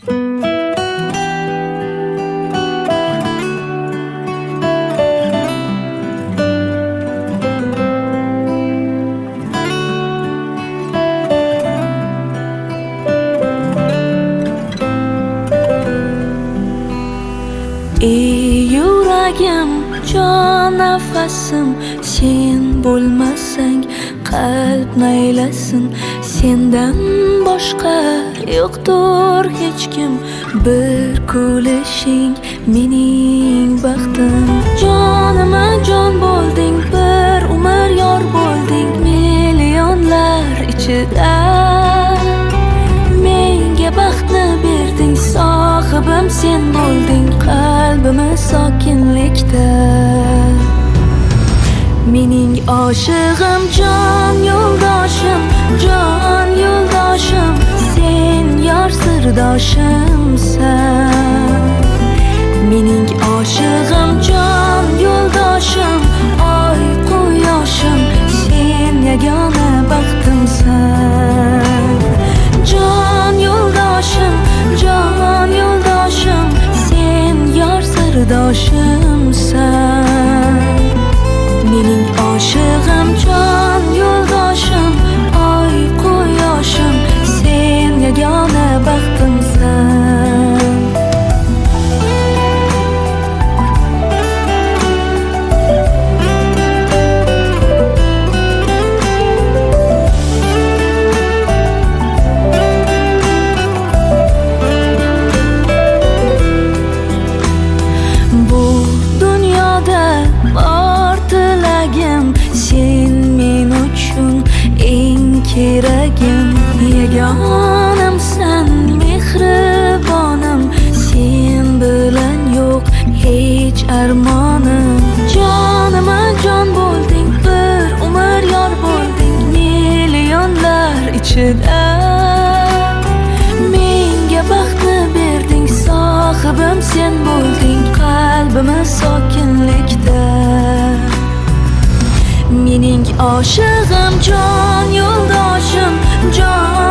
Ey yuragim, jon nafasim, sen bo'lmasang qalb naylasin. Sendan boshqa yo'qdir hech kim, bir kulishing mening baxtim. Jonima jon bo'lding, bir umr yor bo'lding, millionlar ichida menga baxtni berding. Sohibim sen bo'lding qalbimiz sokinlikda. Mening oshig'im, jon yo'ldoshim, jon yo'ldoshim, sen yor sirdoshimsan. Mening oshig'im, jon yo'ldoshim, oy quyoshim, sen yagona baxtimsan. Jon yo'ldoshim, jon yo'ldoshim, sen yor sirdoshimsan. Mening oshig'im, jon yo'ldoshim, oy quyoshim, sen yagona baxtimsan. Bu dunyoda bor tilagim, sen men uchun eng keragim. Yagonamsan, mehribonim, sen bilan yo'q hech armonim. Jonima jon bo'lding, bir umr yor bo'lding, millionlar ichida menga baxtni berding. Sohibim sen bo'lding qalbimiz sokinlikda. Mening oshig'im, jon yo'ldoshim, jon